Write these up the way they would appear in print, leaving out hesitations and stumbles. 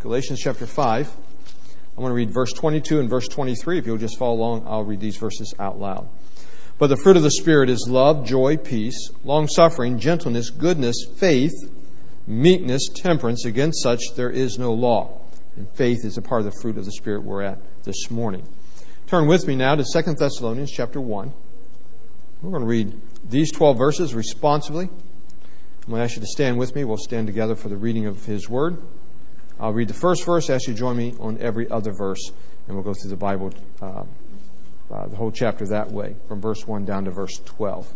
Galatians chapter 5. I want to read verse 22 and verse 23. If you'll just follow along, I'll read these verses out loud. But the fruit of the Spirit is love, joy, peace, long-suffering, gentleness, goodness, faith, meekness, temperance. Against such there is no law. And faith is a part of the fruit of the Spirit we're at this morning. Turn with me now to 2 Thessalonians chapter 1. We're going to read these 12 verses responsively. I'm going to ask you to stand with me. We'll stand together for the reading of His Word. I'll read the first verse. I ask you to join me on every other verse, and we'll go through the Bible, the whole chapter that way, from verse 1 down to verse 12.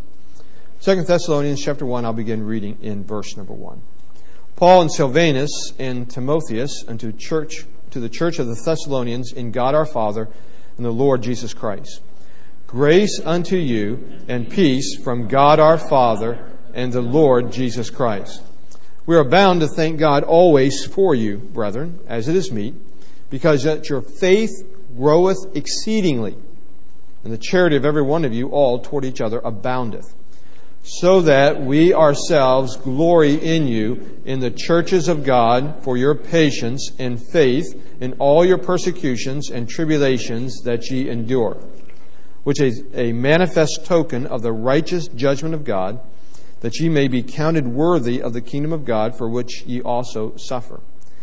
2 Thessalonians chapter 1, I'll begin reading in verse number 1. Paul and Silvanus and Timotheus unto the church of the Thessalonians in God our Father and the Lord Jesus Christ. Grace unto you and peace from God our Father and the Lord Jesus Christ. We are bound to thank God always for you, brethren, as it is meet, because that your faith groweth exceedingly, and the charity of every one of you all toward each other aboundeth, so that we ourselves glory in you in the churches of God for your patience and faith in all your persecutions and tribulations that ye endure, which is a manifest token of the righteous judgment of God, that ye may be counted worthy of the kingdom of God, for which ye also suffer.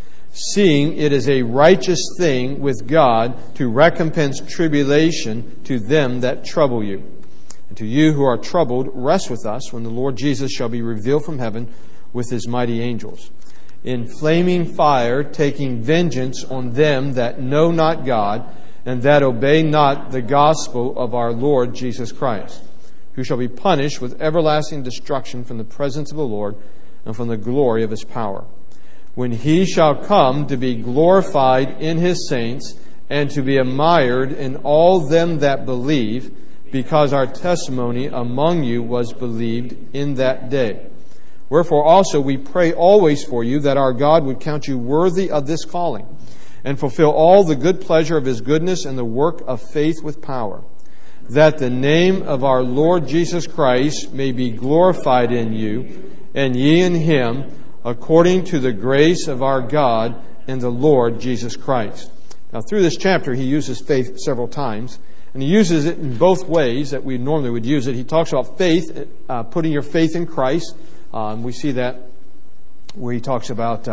Seeing it is a righteous thing with God to recompense tribulation to them that trouble you. And to you who are troubled, rest with us when the Lord Jesus shall be revealed from heaven with His mighty angels, in flaming fire, taking vengeance on them that know not God, and that obey not the gospel of our Lord Jesus Christ, who shall be punished with everlasting destruction from the presence of the Lord and from the glory of His power, when He shall come to be glorified in His saints and to be admired in all them that believe, because our testimony among you was believed in that day. Wherefore also we pray always for you, that our God would count you worthy of this calling, and fulfill all the good pleasure of His goodness and the work of faith with power, that the name of our Lord Jesus Christ may be glorified in you, and ye in Him, according to the grace of our God and the Lord Jesus Christ. Now, through this chapter, he uses faith several times, and he uses it in both ways that we normally would use it. He talks about faith, putting your faith in Christ. We see that where he talks about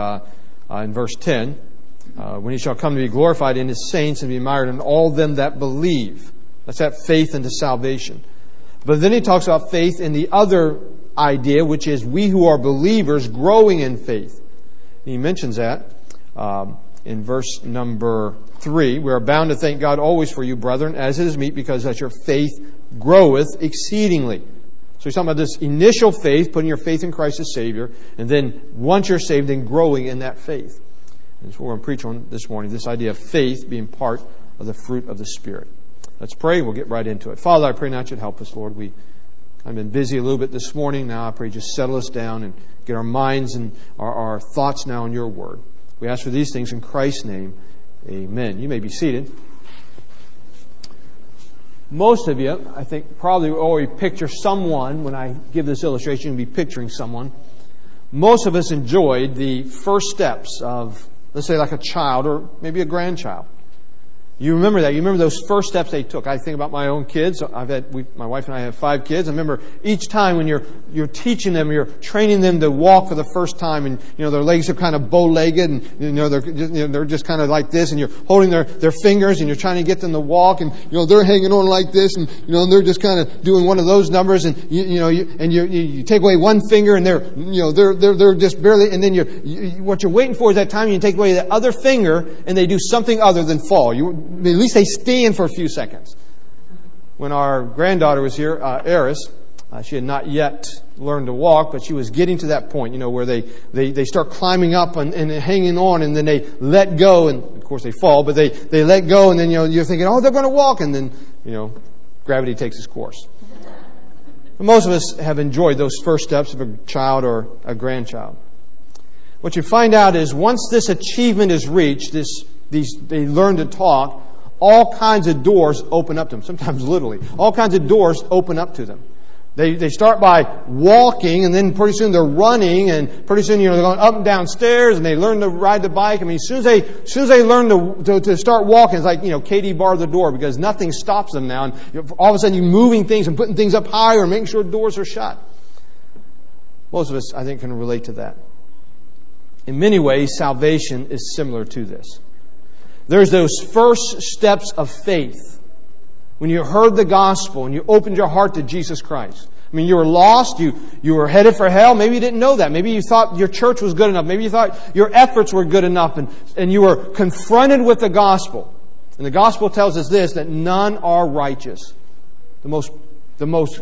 in verse 10, when He shall come to be glorified in His saints and be admired in all them that believe. That's that faith into salvation. But then he talks about faith in the other idea, which is we who are believers growing in faith. And he mentions that in verse number 3. We are bound to thank God always for you, brethren, as it is meet, because that your faith groweth exceedingly. So he's talking about this initial faith, putting your faith in Christ as Savior, and then once you're saved, then growing in that faith. And that's what we're going to preach on this morning, this idea of faith being part of the fruit of the Spirit. Let's pray. We'll get right into it. Father, I pray now you'd help us, Lord. I've been busy a little bit this morning. Now I pray just settle us down and get our minds and our thoughts now on your word. We ask for these things in Christ's name. Amen. You may be seated. Most of you, I think, probably already picture someone. When I give this illustration, you'll be picturing someone. Most of us enjoyed the first steps of, let's say, like a child or maybe a grandchild. You remember that. You remember those first steps they took. I think about my own kids. My wife and I have 5 kids. I remember each time when you're teaching them, you're training them to walk for the first time, and their legs are kind of bow-legged, and they're just kind of like this, and you're holding their fingers, and you're trying to get them to walk, and they're hanging on like this, and they're just kind of doing one of those numbers, and you take away one finger, and they're just barely, and then what you're waiting for is that time you take away the other finger, and they do something other than fall. At least they stand for a few seconds. When our granddaughter was here, Eris, she had not yet learned to walk, but she was getting to that point, where they start climbing up and hanging on, and then they let go, and of course they fall, but they let go, and then you're thinking, oh, they're going to walk, and then gravity takes its course. But most of us have enjoyed those first steps of a child or a grandchild. What you find out is once this achievement is reached, they learn to talk, all kinds of doors open up to them, sometimes literally. All kinds of doors open up to them. They start by walking, and then pretty soon they're running, and pretty soon, they're going up and down stairs, and they learn to ride the bike. I mean, as soon as they learn to start walking, it's like, Katie barred the door, because nothing stops them now. And all of a sudden you're moving things and putting things up higher and making sure doors are shut. Most of us, I think, can relate to that. In many ways, salvation is similar to this. There's those first steps of faith. When you heard the gospel and you opened your heart to Jesus Christ. I mean, you were lost. You were headed for hell. Maybe you didn't know that. Maybe you thought your church was good enough. Maybe you thought your efforts were good enough. And you were confronted with the gospel. And the gospel tells us this, that none are righteous. The most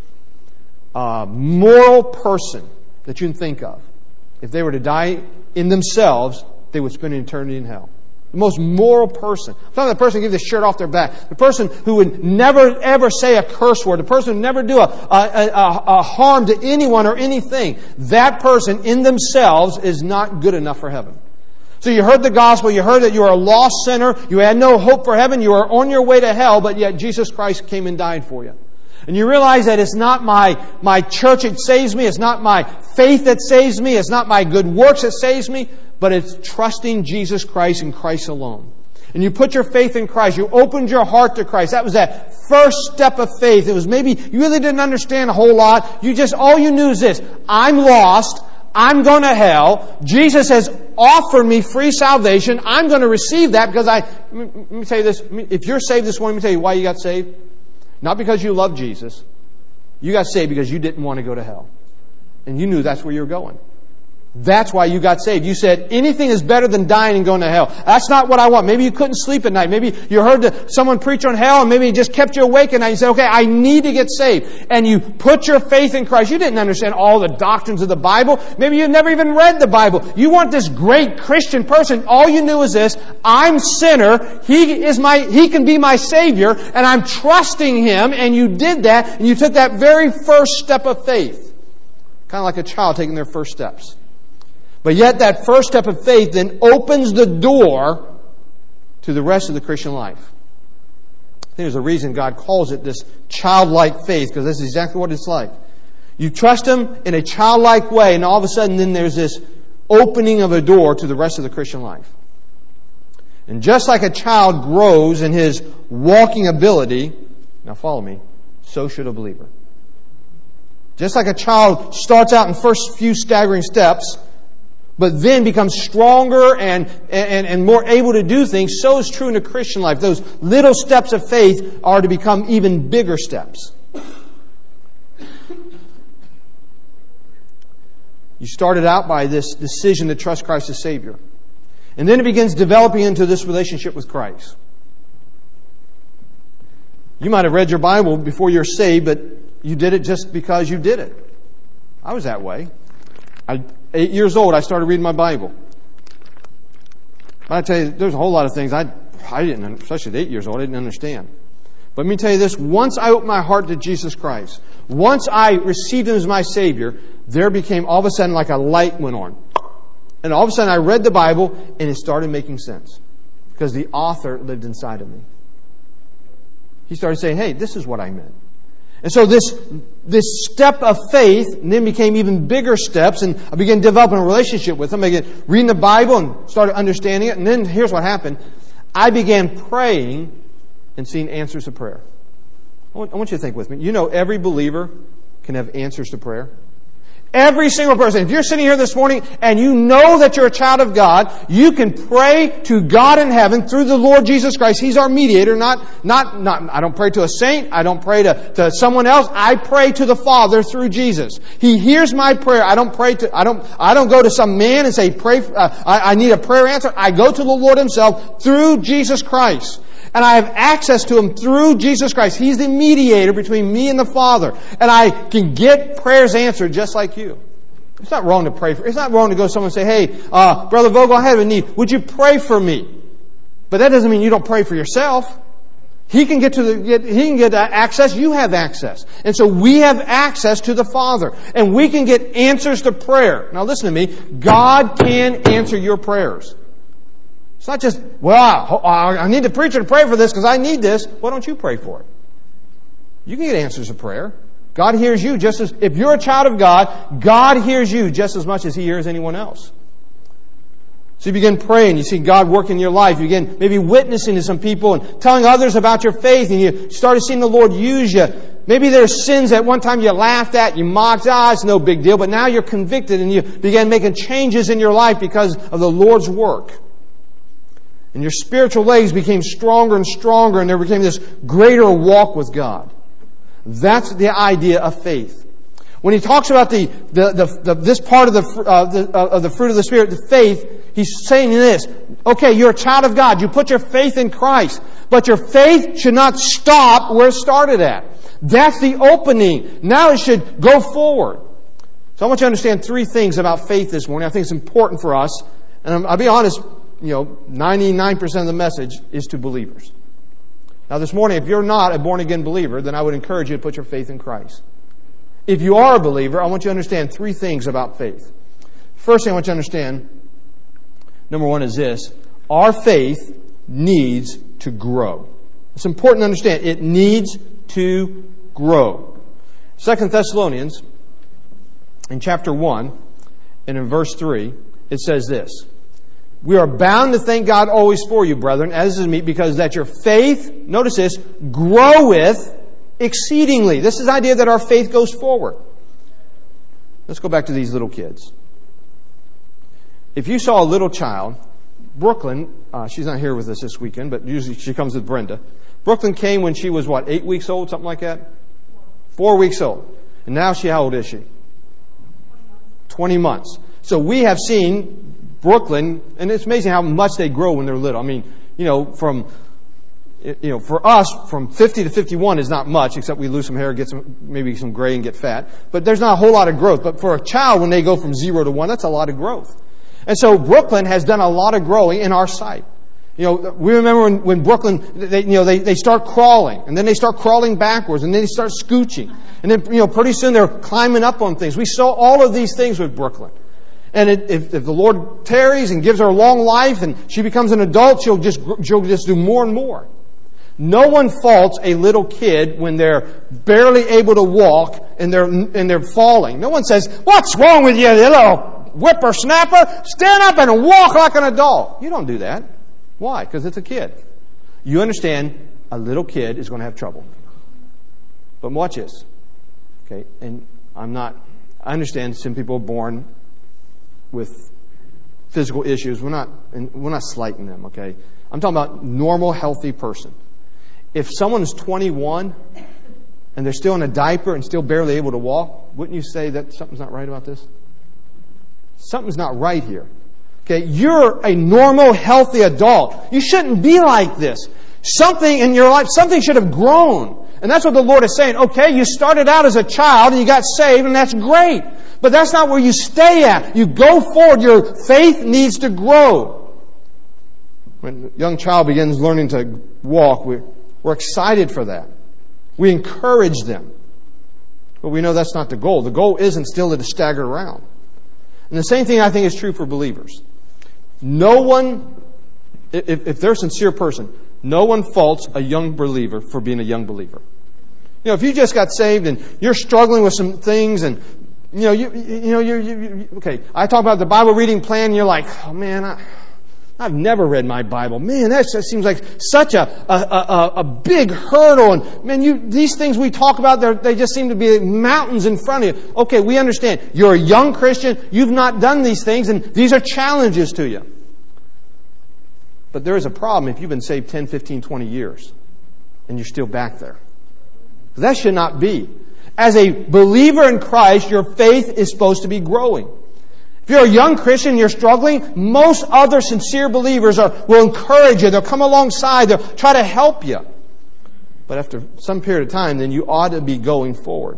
moral person that you can think of, if they were to die in themselves, they would spend an eternity in hell. The most moral person. I'm talking about the person who gives the shirt off their back. The person who would never ever say a curse word. The person who would never do a harm to anyone or anything. That person in themselves is not good enough for heaven. So you heard the gospel. You heard that you were a lost sinner. You had no hope for heaven. You were on your way to hell, but yet Jesus Christ came and died for you. And you realize that it's not my church that saves me. It's not my faith that saves me. It's not my good works that saves me. But it's trusting Jesus Christ and Christ alone. And you put your faith in Christ. You opened your heart to Christ. That was that first step of faith. It was maybe you really didn't understand a whole lot. All you knew is this. I'm lost. I'm going to hell. Jesus has offered me free salvation. I'm going to receive that because let me tell you this. If you're saved this morning, let me tell you why you got saved. Not because you love Jesus. You got saved because you didn't want to go to hell. And you knew that's where you were going. That's why you got saved. You said, anything is better than dying and going to hell. That's not what I want. Maybe you couldn't sleep at night. Maybe you heard someone preach on hell and maybe it just kept you awake at night. You said, okay, I need to get saved. And you put your faith in Christ. You didn't understand all the doctrines of the Bible. Maybe you never even read the Bible. You weren't this great Christian person. All you knew is this, I'm sinner. He can be my Savior and I'm trusting Him. And you did that and you took that very first step of faith. Kind of like a child taking their first steps. But yet that first step of faith then opens the door to the rest of the Christian life. I think there's a reason God calls it this childlike faith, because this is exactly what it's like. You trust Him in a childlike way, and all of a sudden then there's this opening of a door to the rest of the Christian life. And just like a child grows in his walking ability, now follow me, so should a believer. Just like a child starts out in first few staggering steps, but then becomes stronger and more able to do things, so is true in the Christian life. Those little steps of faith are to become even bigger steps. You started out by this decision to trust Christ as Savior. And then it begins developing into this relationship with Christ. You might have read your Bible before you're saved, but you did it just because you did it. I was that way. 8 years old, I started reading my Bible. I tell you, there's a whole lot of things I didn't, especially at 8 years old, I didn't understand. But let me tell you this, once I opened my heart to Jesus Christ, once I received Him as my Savior, there became all of a sudden like a light went on. And all of a sudden I read the Bible and it started making sense. Because the author lived inside of me. He started saying, hey, this is what I meant. And so this step of faith then became even bigger steps, and I began developing a relationship with Him. I began reading the Bible and started understanding it. And then here's what happened. I began praying and seeing answers to prayer. I want you to think with me. You know every believer can have answers to prayer. Every single person. If you're sitting here this morning and you know that you're a child of God, you can pray to God in heaven through the Lord Jesus Christ. He's our mediator. I don't pray to a saint. I don't pray to someone else. I pray to the Father through Jesus. He hears my prayer. I don't go to some man and say, I need a prayer answer. I go to the Lord Himself through Jesus Christ. And I have access to Him through Jesus Christ. He's the mediator between me and the Father. And I can get prayers answered just like you. It's not wrong to pray for. It's not wrong to go to someone and say, hey, Brother Vogel, I have a need. Would you pray for me? But that doesn't mean you don't pray for yourself. He can get access. You have access. And so we have access to the Father. And we can get answers to prayer. Now listen to me. God can answer your prayers. It's not just, I need the preacher to pray for this because I need this. Why don't you pray for it? You can get answers to prayer. God hears you just as, if you're a child of God, God hears you just as much as He hears anyone else. So you begin praying, you see God work in your life, you begin maybe witnessing to some people and telling others about your faith, and you started seeing the Lord use you. Maybe there's sins at one time you laughed at, you mocked, it's no big deal, but now you're convicted and you began making changes in your life because of the Lord's work. And your spiritual legs became stronger and stronger, and there became this greater walk with God. That's the idea of faith. When he talks about this part of the fruit of the Spirit, the faith, he's saying this. Okay, you're a child of God. You put your faith in Christ. But your faith should not stop where it started at. That's the opening. Now it should go forward. So I want you to understand 3 things about faith this morning. I think it's important for us. And I'll be honest, 99% of the message is to believers. Now this morning, if you're not a born-again believer, then I would encourage you to put your faith in Christ. If you are a believer, I want you to understand 3 things about faith. First thing I want you to understand, number 1 is this. Our faith needs to grow. It's important to understand. It needs to grow. 2 Thessalonians, in chapter 1, and in verse 3, it says this. We are bound to thank God always for you, brethren, as is meet, because that your faith, notice this, groweth exceedingly. This is the idea that our faith goes forward. Let's go back to these little kids. If you saw a little child, Brooklyn, she's not here with us this weekend, but usually she comes with Brenda. Brooklyn came when she was, 8 weeks old, something like that? 4 weeks old. And now how old is she? 20 months. So we have seen Brooklyn, and it's amazing how much they grow when they're little. I mean, for us, from 50 to 51 is not much, except we lose some hair, get maybe some gray and get fat. But there's not a whole lot of growth. But for a child, when they go from 0 to 1, that's a lot of growth. And so Brooklyn has done a lot of growing in our sight. We remember when Brooklyn, they start crawling, and then they start crawling backwards, and then they start scooching. And then, pretty soon they're climbing up on things. We saw all of these things with Brooklyn. And if the Lord tarries and gives her a long life and she becomes an adult, she'll just do more and more. No one faults a little kid when they're barely able to walk and they're falling. No one says, "What's wrong with you, you little whippersnapper? Stand up and walk like an adult." You don't do that. Why? Because it's a kid. You understand a little kid is going to have trouble. But watch this. Okay, and I understand some people are born with physical issues. We're not slighting them, okay? I'm talking about normal, healthy person. If someone is 21 and they're still in a diaper and still barely able to walk, wouldn't you say that something's not right about this? Something's not right here. Okay, you're a normal, healthy adult. You shouldn't be like this. Something in your life, something should have grown. And that's what the Lord is saying. Okay, you started out as a child and you got saved, and that's great. But that's not where you stay at. You go forward. Your faith needs to grow. When a young child begins learning to walk, we're excited for that. We encourage them. But we know that's not the goal. The goal isn't still to stagger around. And the same thing I think is true for believers. No one, if they're a sincere person, no one faults a young believer for being a young believer. If you just got saved and you're struggling with some things and okay, I talk about the Bible reading plan and you're like, "Oh man, I've never read my Bible. Man, that seems like such a big hurdle. And man, these things we talk about, they just seem to be mountains in front of you." Okay, we understand. You're a young Christian. You've not done these things, and these are challenges to you. But there is a problem if you've been saved 10, 15, 20 years, and you're still back there. That should not be. As a believer in Christ, your faith is supposed to be growing. If you're a young Christian, you're struggling, most other sincere believers will encourage you. They'll come alongside. They'll try to help you. But after some period of time, then you ought to be going forward.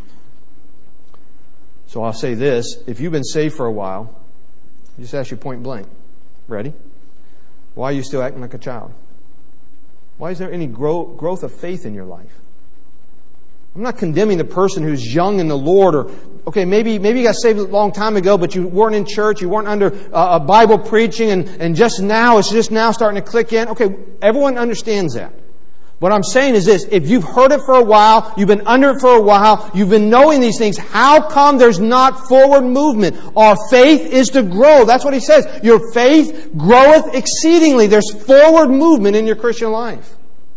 So I'll say this. If you've been saved for a while, just ask you point blank. Ready? Why are you still acting like a child? Why is there any growth of faith in your life? I'm not condemning the person who's young in the Lord, or okay, maybe you got saved a long time ago, but you weren't in church, you weren't under a Bible preaching, and just now it's just now starting to click in. Okay, everyone understands that. What I'm saying is this, if you've heard it for a while, you've been under it for a while, you've been knowing these things, how come there's not forward movement? Our faith is to grow. That's what he says. Your faith groweth exceedingly. There's forward movement in your Christian life.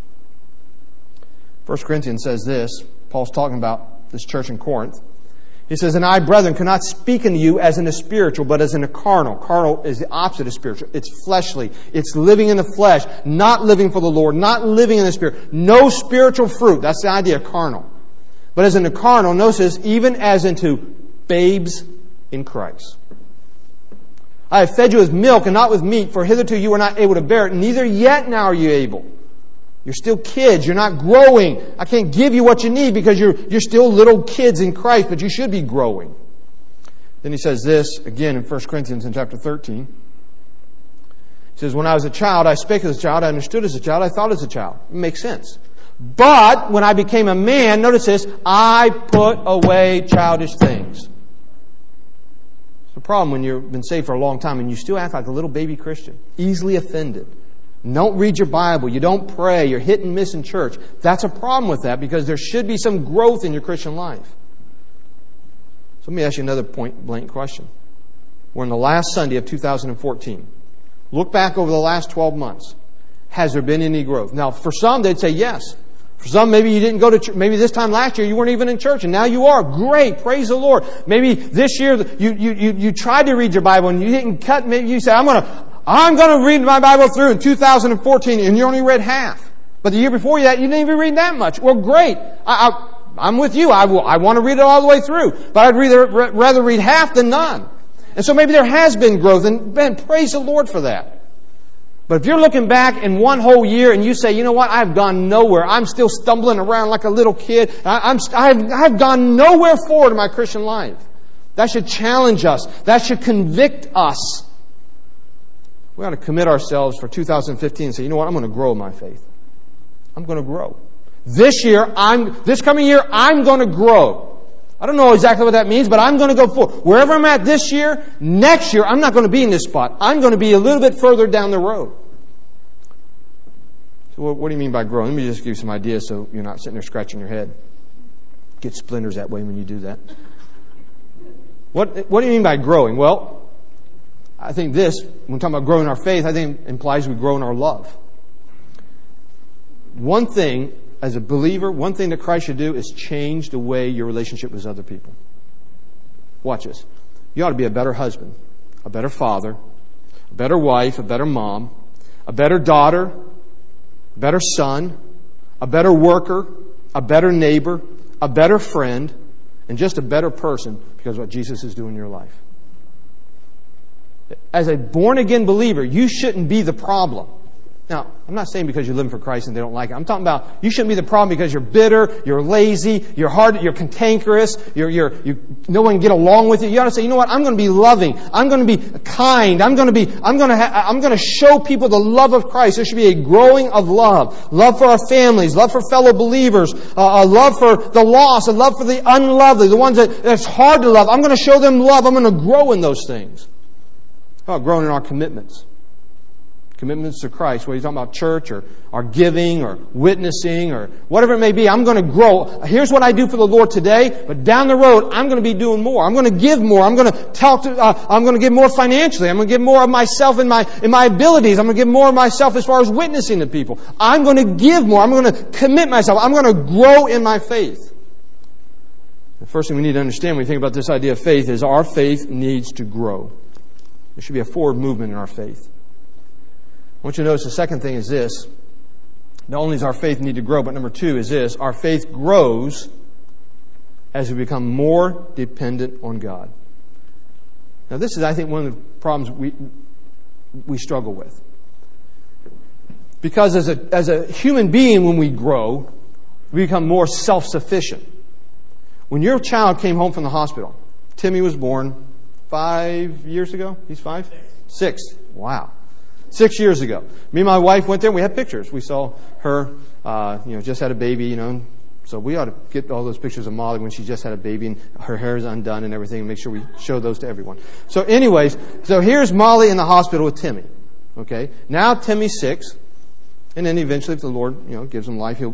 1 Corinthians says this. Paul's talking about this church in Corinth. He says, "And I, brethren, cannot speak unto you as in a spiritual, but as in a carnal." Carnal is the opposite of spiritual. It's fleshly. It's living in the flesh, not living for the Lord, not living in the Spirit. No spiritual fruit. That's the idea of carnal. But as in the carnal, notice, even as into babes in Christ. "I have fed you with milk and not with meat, for hitherto you were not able to bear it, neither yet now are you able." You're still kids. You're not growing. I can't give you what you need because you're still little kids in Christ, but you should be growing. Then he says this again in 1 Corinthians in chapter 13. He says, "When I was a child, I spake as a child, I understood as a child, I thought as a child." It makes sense. "But when I became a man," notice this, "I put away childish things." It's a problem when you've been saved for a long time and you still act like a little baby Christian, easily offended. Don't read your Bible. You don't pray. You're hit and miss in church. That's a problem with that because there should be some growth in your Christian life. So let me ask you another point-blank question. We're in the last Sunday of 2014. Look back over the last 12 months. Has there been any growth? Now, for some, they'd say yes. For some, maybe you didn't go to church. Maybe this time last year you weren't even in church, and now you are. Great, praise the Lord. Maybe this year you tried to read your Bible and you didn't cut. Maybe you said, I'm going to read my Bible through in 2014, and you only read half. But the year before that, you didn't even read that much. Well, great. I'm with you. I want to read it all the way through. But I'd rather read half than none. And so maybe there has been growth, and Ben, praise the Lord for that. But if you're looking back in one whole year and you say, you know what, I've gone nowhere. I'm still stumbling around like a little kid. I've gone nowhere forward in my Christian life. That should challenge us. That should convict us. We ought to commit ourselves for 2015 and say, you know what, I'm going to grow in my faith. I'm going to grow. This coming year, I'm going to grow. I don't know exactly what that means, but I'm going to go forward. Wherever I'm at this year, next year, I'm not going to be in this spot. I'm going to be a little bit further down the road. So what do you mean by growing? Let me just give you some ideas so you're not sitting there scratching your head. Get splinters that way when you do that. What do you mean by growing? Well, I think when we're talking about growing our faith, I think it implies we grow in our love. One thing, as a believer, one thing that Christ should do is change the way your relationship with other people. Watch this. You ought to be a better husband, a better father, a better wife, a better mom, a better daughter, a better son, a better worker, a better neighbor, a better friend, and just a better person because of what Jesus is doing in your life. As a born-again believer, you shouldn't be the problem. Now, I'm not saying because you're living for Christ and they don't like it. I'm talking about you shouldn't be the problem because you're bitter, you're lazy, you're hard, you're cantankerous, no one can get along with you. You ought to say, you know what? I'm going to be loving. I'm going to be kind. I'm going to show people the love of Christ. There should be a growing of love. Love for our families, love for fellow believers, a love for the lost, a love for the unlovely, the ones that's hard to love. I'm going to show them love. I'm going to grow in those things. How about growing in our commitments? Commitments to Christ, whether you're talking about church or our giving or witnessing or whatever it may be, I'm going to grow. Here's what I do for the Lord today, but down the road, I'm going to be doing more. I'm going to give more. I'm going to give more financially. I'm going to give more of myself in my abilities. I'm going to give more of myself as far as witnessing to people. I'm going to give more. I'm going to commit myself. I'm going to grow in my faith. The first thing we need to understand when we think about this idea of faith is our faith needs to grow. There should be a forward movement in our faith. I want you to notice the second thing is this. Not only does our faith need to grow, but number two is this. Our faith grows as we become more dependent on God. Now this is, I think, one of the problems we struggle with. Because as a human being, when we grow, we become more self-sufficient. When your child came home from the hospital, Timmy was born 5 years ago? He's 5? 6. Wow. 6 years ago. Me and my wife went there and we had pictures. We saw her, just had a baby, So we ought to get all those pictures of Molly when she just had a baby and her hair is undone and everything and make sure we show those to everyone. So anyways, here's Molly in the hospital with Timmy. Okay. Now Timmy's 6. And then eventually, if the Lord, gives him life, he'll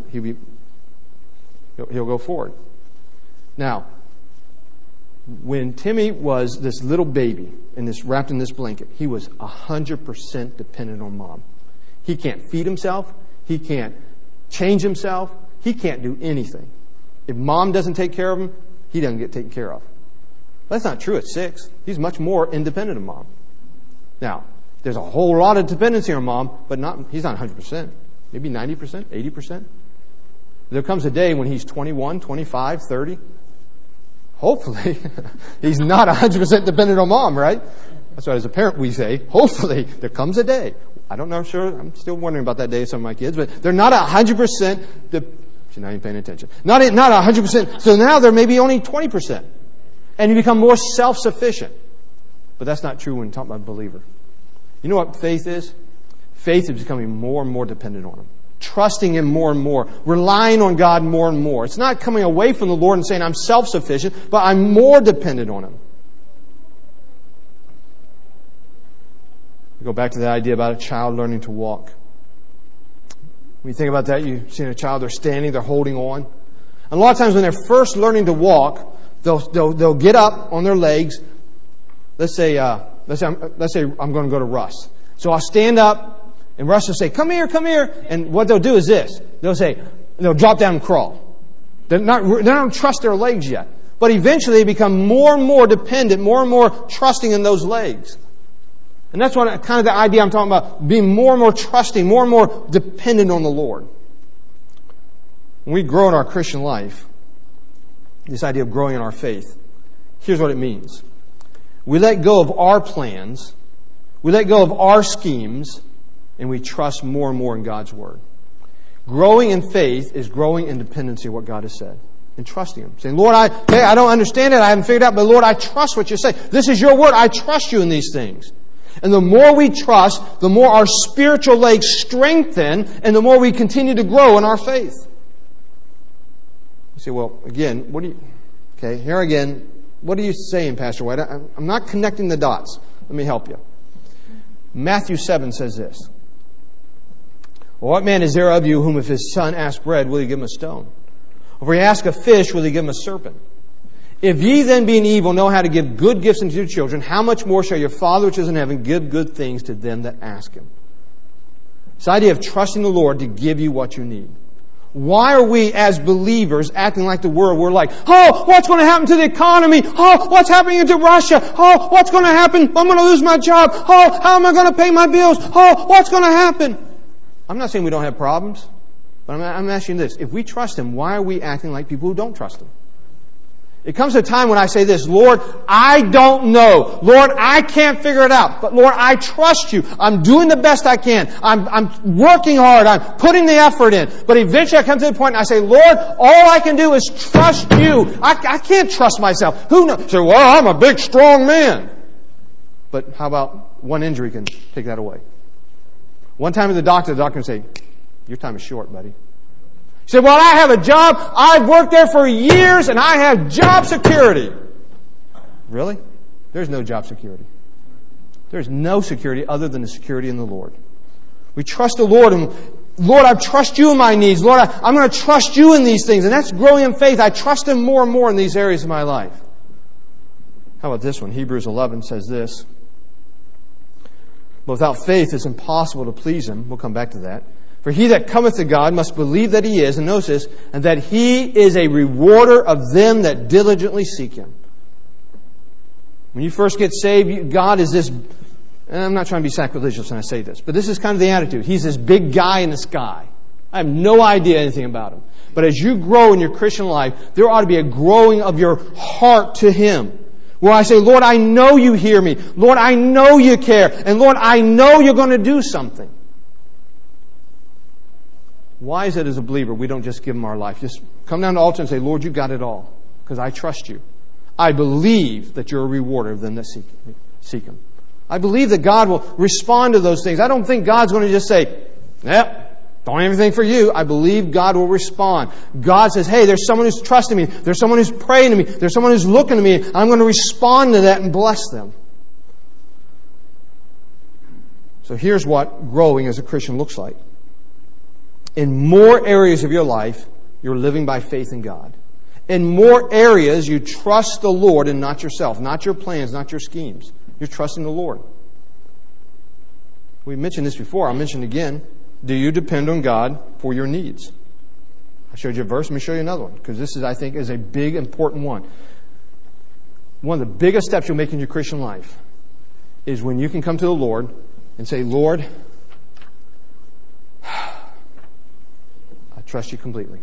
go forward. Now, when Timmy was this little baby wrapped in this blanket, he was 100% dependent on Mom. He can't feed himself. He can't change himself. He can't do anything. If Mom doesn't take care of him, he doesn't get taken care of. That's not true at 6. He's much more independent of Mom. Now, there's a whole lot of dependency on Mom, but he's not 100%. Maybe 90%, 80%. There comes a day when he's 21, 25, 30. Hopefully, he's not 100% dependent on Mom, right? That's why as a parent we say, hopefully, there comes a day. I don't know, sure, I'm still wondering about that day with some of my kids, but they're not 100%. She's not even paying attention. Not 100%. So now they're maybe only 20%. And you become more self-sufficient. But that's not true when talking about a believer. You know what faith is? Faith is becoming more and more dependent on Him. Trusting Him more and more. Relying on God more and more. It's not coming away from the Lord and saying, I'm self-sufficient, but I'm more dependent on Him. We go back to the idea about a child learning to walk. When you think about that, you've seen a child, they're standing, they're holding on. And a lot of times when they're first learning to walk, they'll get up on their legs. Let's say I'm going to go to Russ. So I'll stand up, and Russ will say, come here. And what they'll do is this. They'll drop down and crawl. They don't trust their legs yet. But eventually they become more and more dependent, more and more trusting in those legs. And that's what kind of the idea I'm talking about, being more and more trusting, more and more dependent on the Lord. When we grow in our Christian life, this idea of growing in our faith, here's what it means. We let go of our plans, we let go of our schemes, and we trust more and more in God's Word. Growing in faith is growing in dependency of what God has said. And trusting Him. Saying, Lord, I don't understand it, I haven't figured it out, but Lord, I trust what you say. This is your Word, I trust you in these things. And the more we trust, the more our spiritual legs strengthen, and the more we continue to grow in our faith. You say, well, again, here again, what are you saying, Pastor White? I'm not connecting the dots. Let me help you. Matthew 7 says this. Well, what man is there of you whom if his son asks bread, will he give him a stone? Or if he asks a fish, will he give him a serpent? If ye then being evil know how to give good gifts unto your children, how much more shall your Father which is in heaven give good things to them that ask Him? This idea of trusting the Lord to give you what you need. Why are we as believers acting like the world? We're like, oh, what's going to happen to the economy? Oh, what's happening to Russia? Oh, what's going to happen? I'm going to lose my job. Oh, how am I going to pay my bills? Oh, what's going to happen? I'm not saying we don't have problems, but I'm asking this. If we trust Him, why are we acting like people who don't trust Him? It comes a time when I say this, Lord, I don't know. Lord, I can't figure it out. But Lord, I trust you. I'm doing the best I can. I'm working hard. I'm putting the effort in. But eventually I come to the point and I say, Lord, all I can do is trust you. I can't trust myself. Who knows? You say, well, I'm a big, strong man. But how about one injury can take that away? One time at the doctor can say, your time is short, buddy. He said, well, I have a job. I've worked there for years and I have job security. Really? There's no job security. There's no security other than the security in the Lord. We trust the Lord and Lord, I trust you in my needs. Lord, I'm going to trust you in these things. And that's growing in faith. I trust Him more and more in these areas of my life. How about this one? Hebrews 11 says this. But without faith it's impossible to please Him. We'll come back to that. For he that cometh to God must believe that He is, and notice this, and that He is a rewarder of them that diligently seek Him. When you first get saved, God is this, and I'm not trying to be sacrilegious when I say this, but this is kind of the attitude. He's this big guy in the sky. I have no idea anything about Him. But as you grow in your Christian life, there ought to be a growing of your heart to Him. Where I say, Lord, I know you hear me. Lord, I know you care. And Lord, I know you're going to do something. Why is it as a believer we don't just give Him our life? Just come down to the altar and say, Lord, you got it all. Because I trust you. I believe that you're a rewarder of them that seek Him. I believe that God will respond to those things. I don't think God's going to just say, don't have anything for you. I believe God will respond. God says, hey, there's someone who's trusting me. There's someone who's praying to me. There's someone who's looking to me. I'm going to respond to that and bless them. So here's what growing as a Christian looks like. In more areas of your life, you're living by faith in God. In more areas, you trust the Lord and not yourself, not your plans, not your schemes. You're trusting the Lord. We mentioned this before. I'll mention it again. Do you depend on God for your needs? I showed you a verse. Let me show you another one, because this is, I think, is a big, important one. One of the biggest steps you'll make in your Christian life is when you can come to the Lord and say, Lord, I trust you completely.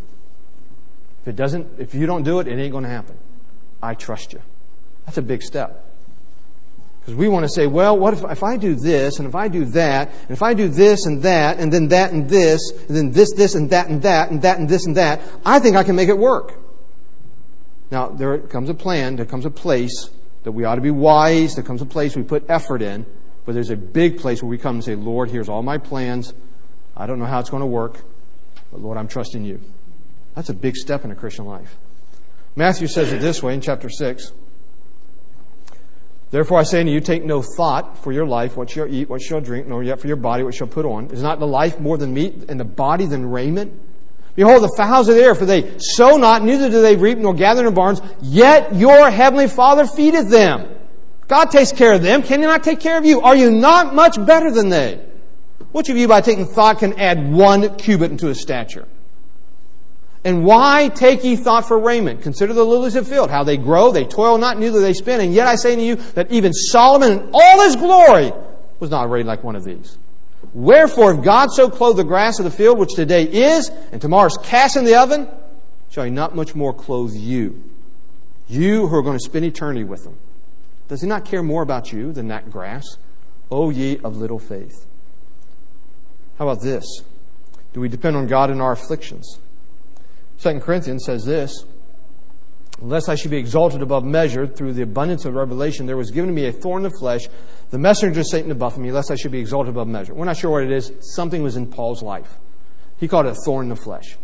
If you don't do it, it ain't going to happen. I trust you. That's a big step. Because we want to say, well, what if I do this, and if I do that, and if I do this and that, and then that and this, and then this and that and that, and that and this and that, I think I can make it work. Now, there comes a plan, there comes a place that we ought to be wise, there comes a place we put effort in, but there's a big place where we come and say, Lord, here's all my plans. I don't know how it's going to work, but Lord, I'm trusting you. That's a big step in a Christian life. Matthew says it this way in chapter 6. Therefore I say unto you, take no thought for your life, what shall eat, what shall drink, nor yet for your body, what shall put on. Is not the life more than meat, and the body than raiment? Behold, the fowls of the air, for they sow not, neither do they reap, nor gather in barns, yet your heavenly Father feedeth them. God takes care of them. Can He not take care of you? Are you not much better than they? Which of you by taking thought can add 1 cubit into his stature? And why take ye thought for raiment? Consider the lilies of the field, how they grow, they toil not, neither they spin. And yet I say to you that even Solomon in all his glory was not arrayed like one of these. Wherefore, if God so clothe the grass of the field, which today is, and tomorrow is cast in the oven, shall He not much more clothe you? You who are going to spend eternity with Him. Does He not care more about you than that grass? O ye of little faith. How about this? Do we depend on God in our afflictions? 2 Corinthians says this, Lest I should be exalted above measure through the abundance of revelation, there was given to me a thorn in the flesh, the messenger of Satan to buffet me, lest I should be exalted above measure. We're not sure what it is. Something was in Paul's life. He called it a thorn in the flesh.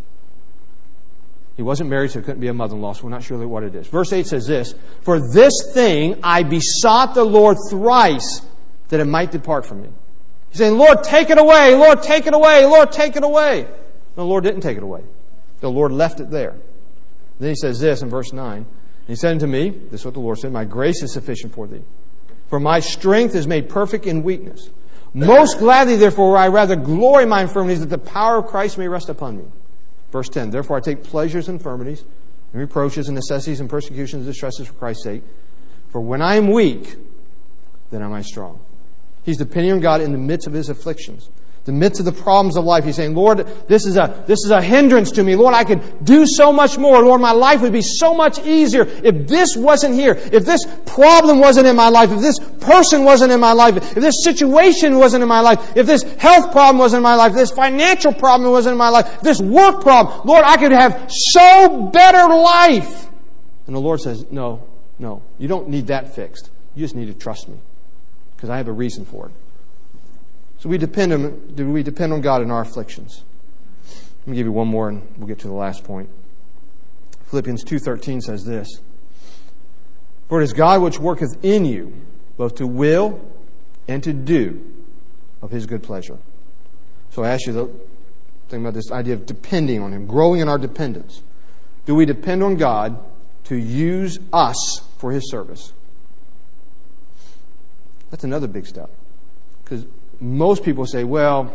He wasn't married, so it couldn't be a mother-in-law, so we're not sure what it is. Verse 8 says this, For this thing I besought the Lord thrice, that it might depart from me. He's saying, Lord, take it away. Lord, take it away. Lord, take it away. No, the Lord didn't take it away. The Lord left it there. Then He says this in verse 9. He said unto me, this is what the Lord said, My grace is sufficient for thee. For my strength is made perfect in weakness. Most gladly, therefore, will I rather glory in my infirmities, that the power of Christ may rest upon me. Verse 10. Therefore I take pleasures in infirmities, and reproaches, and necessities, and persecutions, and distresses for Christ's sake. For when I am weak, then am I strong. He's depending on God in the midst of his afflictions. The midst of the problems of life. He's saying, Lord, this is a hindrance to me. Lord, I could do so much more. Lord, my life would be so much easier if this wasn't here. If this problem wasn't in my life. If this person wasn't in my life. If this situation wasn't in my life. If this health problem wasn't in my life. If this financial problem wasn't in my life. If this work problem. Lord, I could have so better life. And the Lord says, no. You don't need that fixed. You just need to trust me. Because I have a reason for it. So do we depend on God in our afflictions? Let me give you one more and we'll get to the last point. Philippians 2:13 says this, For it is God which worketh in you, both to will and to do of His good pleasure. So I ask you to think about this idea of depending on Him, growing in our dependence. Do we depend on God to use us for His service? That's another big step. Because most people say, well,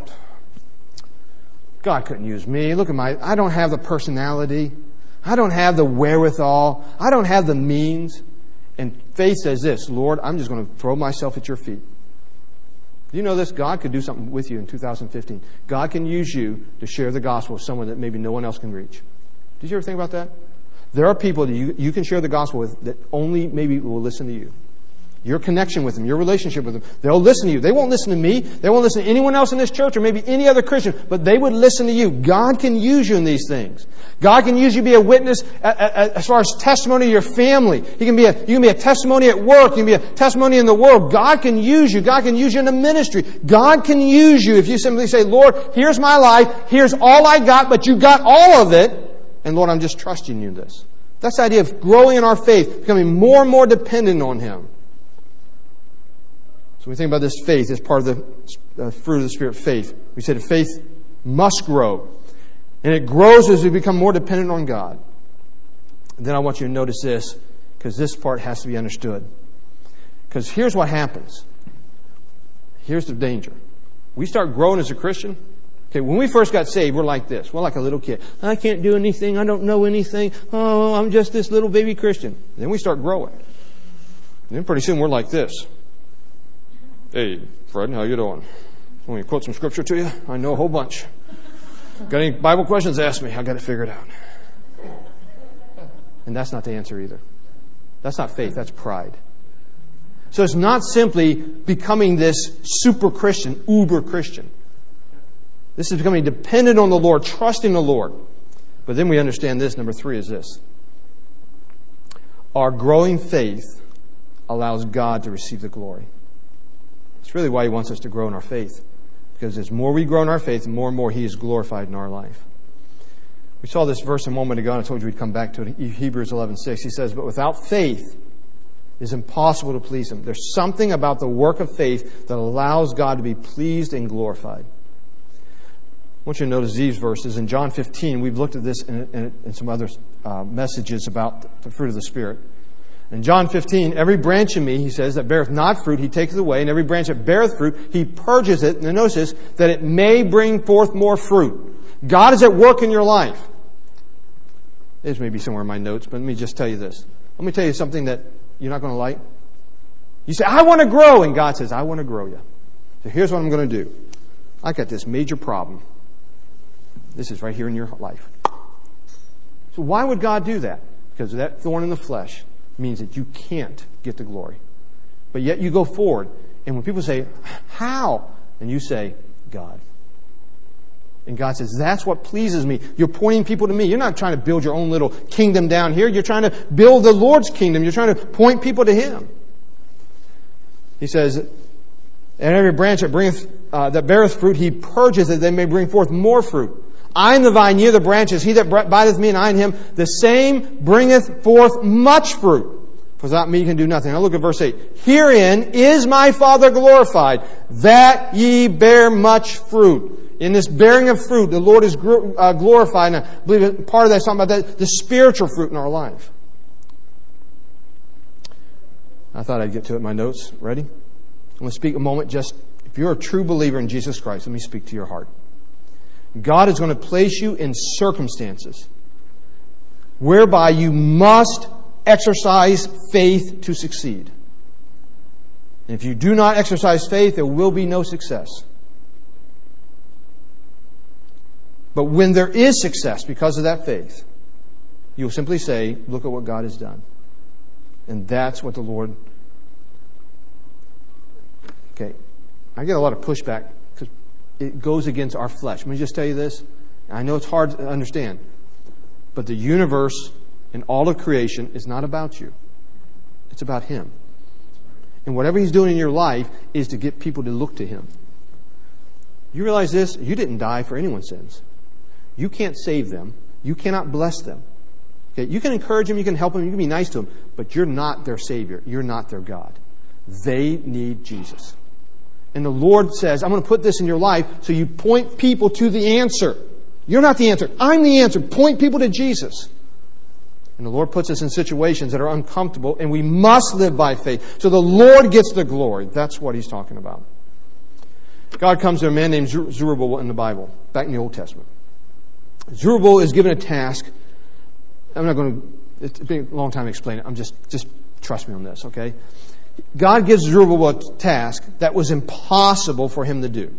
God couldn't use me. Look at I don't have the personality. I don't have the wherewithal. I don't have the means. And faith says this, Lord, I'm just going to throw myself at your feet. Do you know this? God could do something with you in 2015. God can use you to share the gospel with someone that maybe no one else can reach. Did you ever think about that? There are people that you can share the gospel with that only maybe will listen to you. Your connection with them, your relationship with them. They'll listen to you. They won't listen to me. They won't listen to anyone else in this church or maybe any other Christian, but they would listen to you. God can use you in these things. God can use you to be a witness as far as testimony to your family. You can be a testimony at work. You can be a testimony in the world. God can use you. God can use you in the ministry. God can use you if you simply say, Lord, here's my life. Here's all I got, but you got all of it. And Lord, I'm just trusting you in this. That's the idea of growing in our faith, becoming more and more dependent on Him. So we think about this faith as part of the fruit of the Spirit, faith. We said faith must grow. And it grows as we become more dependent on God. And then I want you to notice this, because this part has to be understood. Because here's what happens. Here's the danger. We start growing as a Christian. Okay, when we first got saved, we're like this. We're like a little kid. I can't do anything. I don't know anything. Oh, I'm just this little baby Christian. Then we start growing. And then pretty soon we're like this. Hey, Fred, how you doing? Want me to quote some scripture to you? I know a whole bunch. Got any Bible questions? Ask me. I got it figured out. And that's not the answer either. That's not faith. That's pride. So it's not simply becoming this super Christian, uber Christian. This is becoming dependent on the Lord, trusting the Lord. But then we understand this. Number 3 is this. Our growing faith allows God to receive the glory. It's really why He wants us to grow in our faith. Because as more we grow in our faith, the more and more He is glorified in our life. We saw this verse a moment ago, and I told you we'd come back to it. Hebrews 11:6. He says, but without faith, it is impossible to please Him. There's something about the work of faith that allows God to be pleased and glorified. I want you to notice these verses. In John 15, we've looked at this in some other messages about the fruit of the Spirit. In John 15, every branch in me, He says, that beareth not fruit, He taketh away. And every branch that beareth fruit, He purges it. And notice this, that it may bring forth more fruit. God is at work in your life. This may be somewhere in my notes, but let me just tell you this. Let me tell you something that you're not going to like. You say, I want to grow. And God says, I want to grow you. So here's what I'm going to do. I got this major problem. This is right here in your life. So why would God do that? Because that thorn in the flesh means that you can't get the glory. But yet you go forward. And when people say, how? And you say, God. And God says, that's what pleases me. You're pointing people to me. You're not trying to build your own little kingdom down here. You're trying to build the Lord's kingdom. You're trying to point people to Him. He says, and every branch that beareth fruit, He purges it, that they may bring forth more fruit. I am the vine, ye are the branches. He that abideth me and I in him, the same bringeth forth much fruit. For without me you can do nothing. Now look at verse 8. Herein is my Father glorified, that ye bear much fruit. In this bearing of fruit, the Lord is glorified. And I believe part of that is talking about the spiritual fruit in our life. I thought I'd get to it in my notes. Ready? I'm going to speak a moment just, if you're a true believer in Jesus Christ, let me speak to your heart. God is going to place you in circumstances whereby you must exercise faith to succeed. And if you do not exercise faith, there will be no success. But when there is success because of that faith, you'll simply say, look at what God has done. And that's what the Lord... Okay, I get a lot of pushback because it goes against our flesh. Let me just tell you this. I know it's hard to understand. But the universe and all of creation is not about you. It's about Him. And whatever He's doing in your life is to get people to look to Him. You realize this? You didn't die for anyone's sins. You can't save them. You cannot bless them. Okay? You can encourage them. You can help them. You can be nice to them. But you're not their Savior. You're not their God. They need Jesus. And the Lord says, I'm going to put this in your life so you point people to the answer. You're not the answer. I'm the answer. Point people to Jesus. And the Lord puts us in situations that are uncomfortable, and we must live by faith. So the Lord gets the glory. That's what He's talking about. God comes to a man named Zerubbabel in the Bible, back in the Old Testament. Zerubbabel is given a task. I'm not going to... It's been a long time to explain it. I'm just trust me on this, okay? God gives Zerubbabel a task that was impossible for him to do.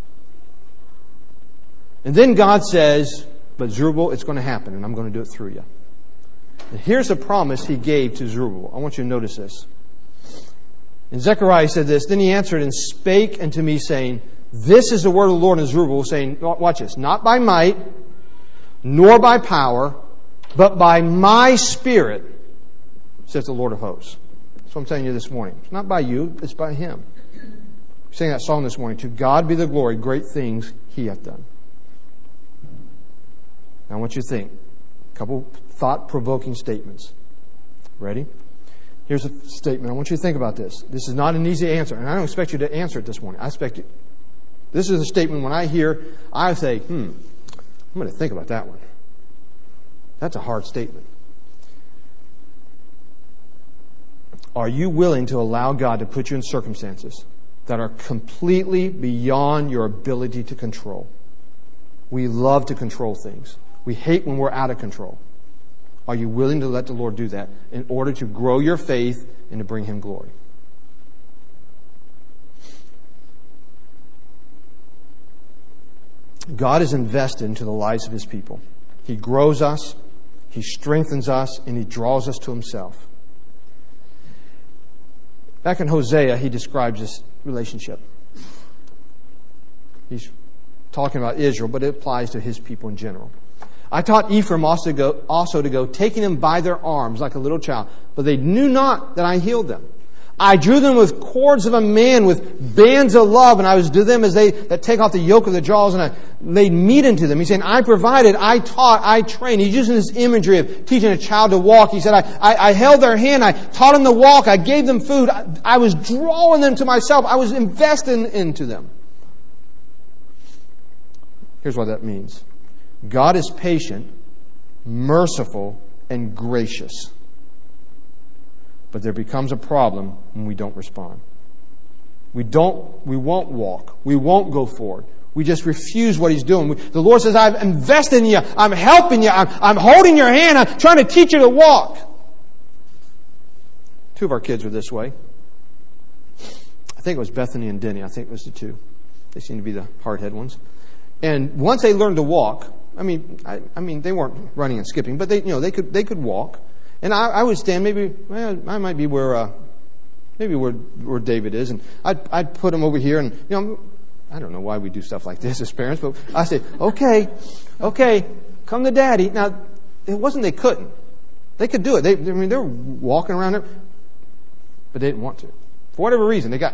And then God says, but Zerubbabel, it's going to happen, and I'm going to do it through you. And here's the promise He gave to Zerubbabel. I want you to notice this. And Zechariah said this, then he answered and spake unto me, saying, this is the word of the Lord. And Zerubbabel saying, watch this, not by might, nor by power, but by my Spirit, says the Lord of hosts. That's what I'm telling you this morning. It's not by you, it's by Him. We sang that song this morning, to God be the glory, great things He hath done. Now I want you to think. A couple thought-provoking statements. Ready? Here's a statement. I want you to think about this. This is not an easy answer, and I don't expect you to answer it this morning. I expect you. This is a statement when I hear, I say, I'm going to think about that one. That's a hard statement. Are you willing to allow God to put you in circumstances that are completely beyond your ability to control? We love to control things. We hate when we're out of control. Are you willing to let the Lord do that in order to grow your faith and to bring Him glory? God is invested into the lives of His people. He grows us, He strengthens us, and He draws us to Himself. Back in Hosea, he describes this relationship. He's talking about Israel, but it applies to his people in general. I taught Ephraim also to go, taking them by their arms like a little child, but they knew not that I healed them. I drew them with cords of a man, with bands of love, and I was to them as they that take off the yoke of the jaws, and I laid meat into them. He's saying, I provided, I taught, I trained. He's using this imagery of teaching a child to walk. He said, I held their hand, I taught them to walk, I gave them food. I was drawing them to myself. I was investing into them. Here's what that means. God is patient, merciful, and gracious. But there becomes a problem when we don't respond. We won't walk. We won't go forward. We just refuse what He's doing. The Lord says, I've invested in you. I'm helping you. I'm holding your hand. I'm trying to teach you to walk. 2 of our kids were this way. I think it was Bethany and Denny. I think it was the 2. They seem to be the hard-headed ones. And once they learned to walk, I mean, they weren't running and skipping, but they could walk. And I would stand I might be where David is, and I'd put him over here, and I don't know why we do stuff like this as parents, but I say, okay, come to Daddy. Now, it wasn't they couldn't. They could do it. They were walking around there, but they didn't want to. For whatever reason, they got,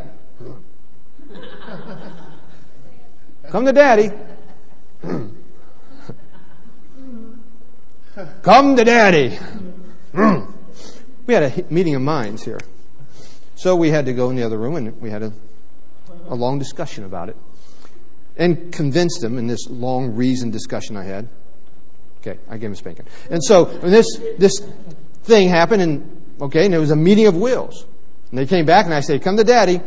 come to Daddy. Come to Daddy. We had a meeting of minds here. So we had to go in the other room and we had a long discussion about it. And convinced them in this long reasoned discussion I had. Okay, I gave him a spanking. And so when this thing happened, and it was a meeting of wills. And they came back and I said, come to Daddy.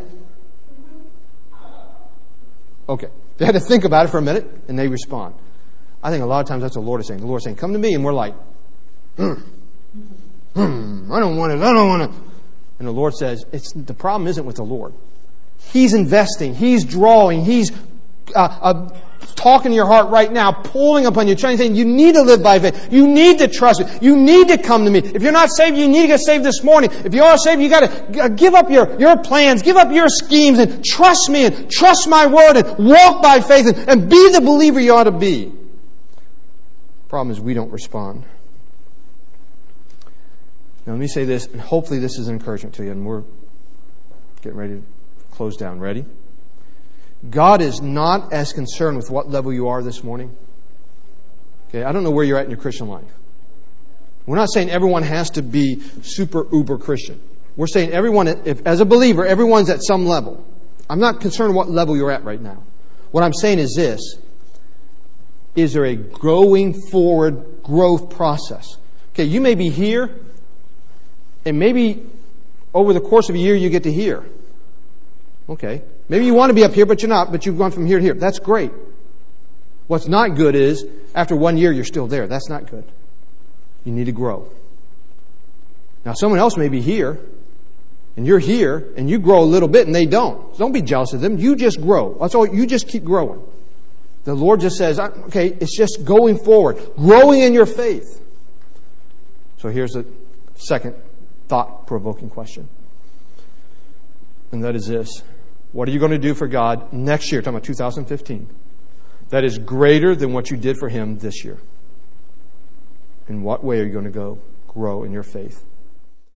Okay. They had to think about it for a minute and they respond. I think a lot of times that's what the Lord is saying. The Lord is saying, come to me, and we're like, I don't want it. And the Lord says, the problem isn't with the Lord. He's investing. He's drawing. He's talking to your heart right now, pulling upon you, trying to say, you need to live by faith. You need to trust me. You need to come to me. If you're not saved, you need to get saved this morning. If you are saved, you got to give up your plans, give up your schemes, and trust me, and trust my word, and walk by faith, and be the believer you ought to be. Problem is we don't respond. Now let me say this, and hopefully this is an encouragement to you, and we're getting ready to close down. Ready? God is not as concerned with what level you are this morning. Okay, I don't know where you're at in your Christian life. We're not saying everyone has to be super uber Christian. We're saying everyone, as a believer, everyone's at some level. I'm not concerned what level you're at right now. What I'm saying is this. Is there a going forward growth process? Okay, you may be here, and maybe over the course of a year you get to here. Okay. Maybe you want to be up here, but you're not, but you've gone from here to here. That's great. What's not good is, after 1 year, you're still there. That's not good. You need to grow. Now, someone else may be here, and you're here, and you grow a little bit, and they don't. So don't be jealous of them. You just grow. That's all. You just keep growing. The Lord just says, okay, it's just going forward, growing in your faith. So here's the second thought-provoking question. And that is this. What are you going to do for God next year? Talking about 2015. That is greater than what you did for Him this year. In what way are you going to grow in your faith?